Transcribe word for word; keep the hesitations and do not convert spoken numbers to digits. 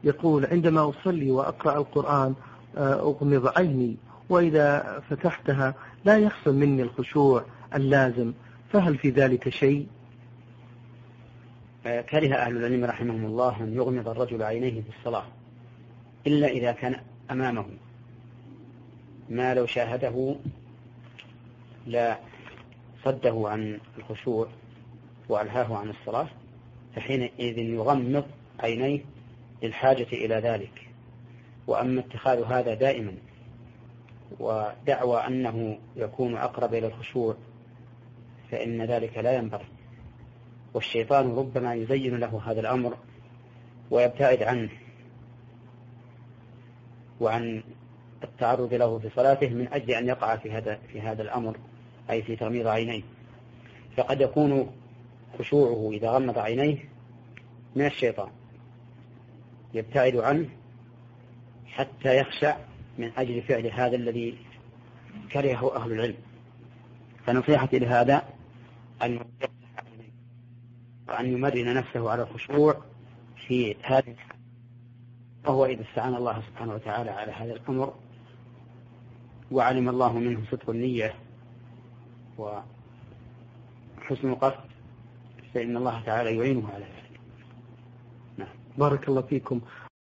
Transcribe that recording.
يقول عندما أصلي وأقرأ القرآن أغمض عيني، وإذا فتحتها لا يحصل مني الخشوع اللازم، فهل في ذلك شيء؟ كره أهل العلم رحمهم الله أن يغمض الرجل عينيه في الصلاة إلا إذا كان أمامه ما لو شاهده لا صده عن الخشوع وألهاه عن الصلاة، فحينئذ يغمض عينيه للحاجة إلى ذلك. وأما اتخاذ هذا دائما ودعوى أنه يكون أقرب إلى الخشوع فإن ذلك لا ينبغي، والشيطان ربما يزين له هذا الأمر ويبتعد عنه وعن التعرض له في صلاته من أجل أن يقع في هذا في هذا الأمر، أي في تغميض عينيه. فقد يكون خشوعه إذا غمض عينيه من الشيطان يبتعد عنه حتى يخشع من أجل فعل هذا الذي كرهه أهل العلم. فنصيحتي لهذا أن وأن يمرن نفسه على الخشوع في هذه الحال، وهو إذا استعان الله سبحانه وتعالى على هذا الأمر وعلم الله منه صدق النية وحسن القصد فإن الله تعالى يعينه على ذلك. نعم. بارك الله فيكم.